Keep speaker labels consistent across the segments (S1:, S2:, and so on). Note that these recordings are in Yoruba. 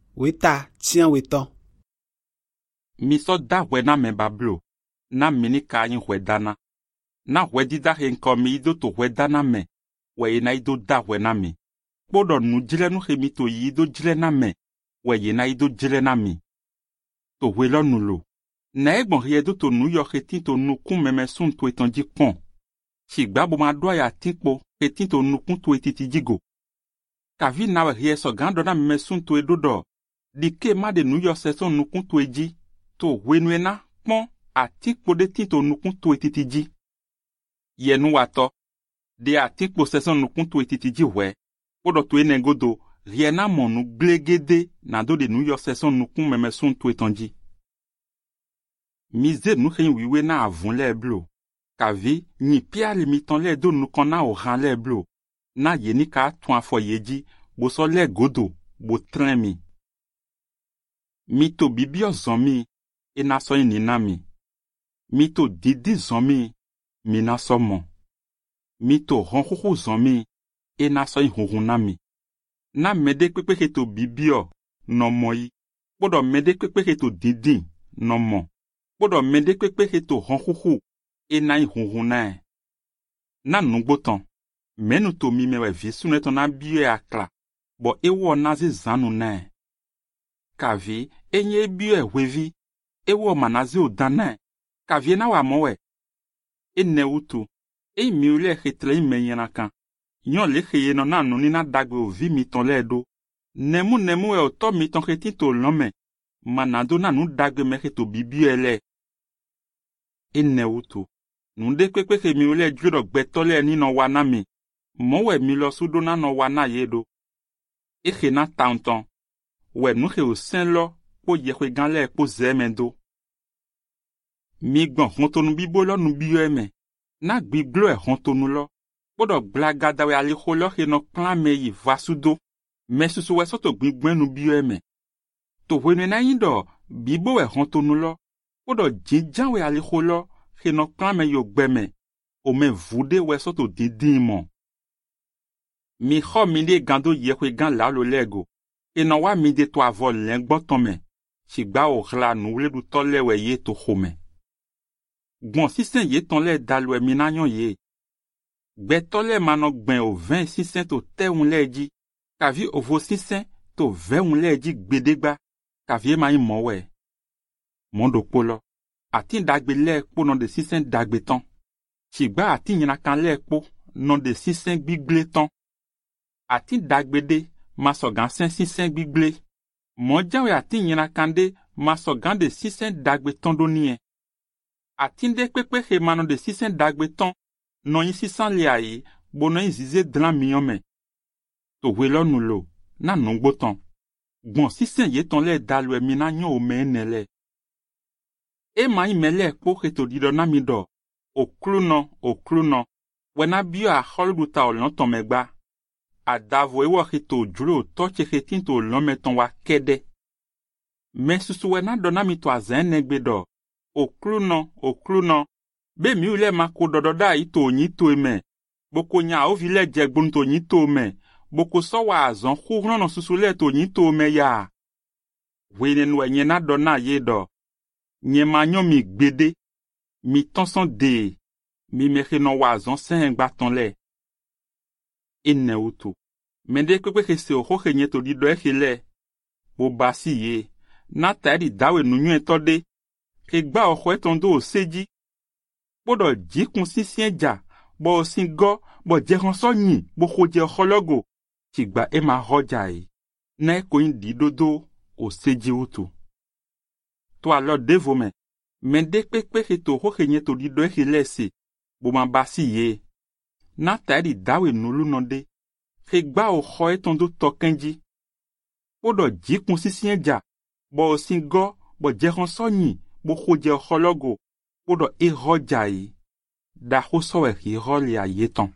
S1: Weta tiens weton.
S2: Mi so da we na me bablo. Na mini ka yin we dana. Na we di da hen ko mi ido to we dana me. We na ido da we na mi. Bodo nu jile nu he mi to yi ido jile na me. We na ido jile na mi. To we lo nu lo. Na egbon rie do to nu yo hetin to nu kun meme sun to etanji pon. Shigba bo ma do ya tinpo hetin to nu kun to etiti jigo. Kavi na we rie so gando na meme sun to edodo. Di ke ma de nu yo se son nu kun to eji. To we nu ena pon atikpo de tin to nu kun to etiti ji. Ye nu wato. De atikpo se son nu kun to etiti ji we. Podo to enegodo rie na mon nu glegede na do de nu yo se son nu kun meme sun to etanji. Mize nou gen wiwe na avon le blo. Kavi, ni pia limitan le do nou kona o ran le blo. Na yeni ka tuan foyeji, bo so le godo, bo tren mi. Mi to bibio zomi, e na so ininami. Mi to didi zomi, mi na so mon. Mi to ronkuku zomi, e na so ihurunami. Na mede kwepe to bibio, no moi. Bodo mede kwepe to didi, no mon. Bodo mede kwepe to ronkuku, e na ihuruna. Na nungbotan, menu to mi mewe visu neto na biye akla, bo ewo nazi zanu na. Kavi, enye biye wevi, ewo manazi odana. Kavi na wa mowe. E ne utu, e miule hetle imenyena kan. Yon le kheye no na nuni na dagwe o vi miton le do. Nemu e oto miton kheti to lome. Manado na nu dagwe meke to bibiye le. E ne utu. Nunde kwekwe mi ule judo betole ni no wana mi. Mowe mi lo sudo na no wana yedo. Eche na taunton. We nu he o sen lo, po yekwe gan le po zemendo. Mi gbon hontonu bibo lo nu biyo eme. Na gbiglo e hontonu lo. Podo blagada we aliko lo he no plan me yi vasudo. Me susu we soto gbigwen nu biyo eme. To wene na yindo, bibo we hontonu lo. Podo jinjan we aliko lo. He no plan me yo gbeme. O me vude we soto didimon. Mi ho mi de gando yekwe gan la lo lego. E no wa mi de to avol lengbo tome. Shigba o hla nu le du tole we ye to home. Gon sisen ye ton le dalwe minanyon ye. Gbe tole manok ben o 20 sisen to te un leji. Kavi ovo sisen to 20 un leji gbedegba. Kavi ma yin mowe. Mondo polo. Atin dagbe le po non de sisen dagbe ton. Shigba atin yana kan le po non de sisen gbigle ton. Atin dagbe de masogan sisen gbigle. Monjawe atin yana kande masogan de sisen dagbe ton donien. Atin de kpekpe he manon de sisen dagbe ton. Non yin sisan li ayi, bonon yin zize dlan miyome. To welo nou lo, nan non gboton. Gon sisen ye ton le dalwe minanyon o menele. E ma yi mele po keto dido na mi do. Okluno. Wena biyo a holdu ta o lon ton megba. A davo ewo keto juro toche ketin to lon meton wa kede. Men susu wena do na mi to a zen negbe do. Okluno. Be mi ule mako dododa ito nyito eme. Boko nya o vile jegbun to nyito eme. Boko so wa azon khurno no susu le to nyito eme ya. Wene nwe nyena do na ye do. Nye manyon mi gbede. Mi tonson de. Mi meke no wazon sen baton le. Ine utu. Mende kwekwe se o hoke nye to di do eke le. Bo basi ye. Na tari dawe nunyu etode. Ke gba o kwe tondo o seji. Bodo jikun sisien ja. Bo singo. Bo jeron so nyi. Bo khoje khologo. Chigba ema hojai. Na eko indi dodo o seji utu. To alo devome. Mende kpekpe to hoke nye to di do eke lese. Bo man basi ye. Na tari dawe nulu nonde. Ke gba o khoe tondo tokenji. Bodo jikun sisien ja. Bo singo. Bo jeron so nyi. Bo khoje khologo. Bodo e hojai. Da ho sowe ki roli a yeton.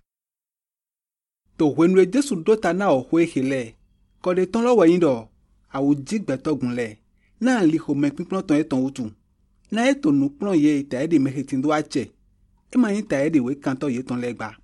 S1: To wenwe Jesu dota na o hwe hele. Kode ton lo wayindo. A u jigbe togun le. Na li ho me pipon ton eton utu. Na eton nu plon ye ita edi mehetindo ache. E ma yin ta edi we kanto yeton legba.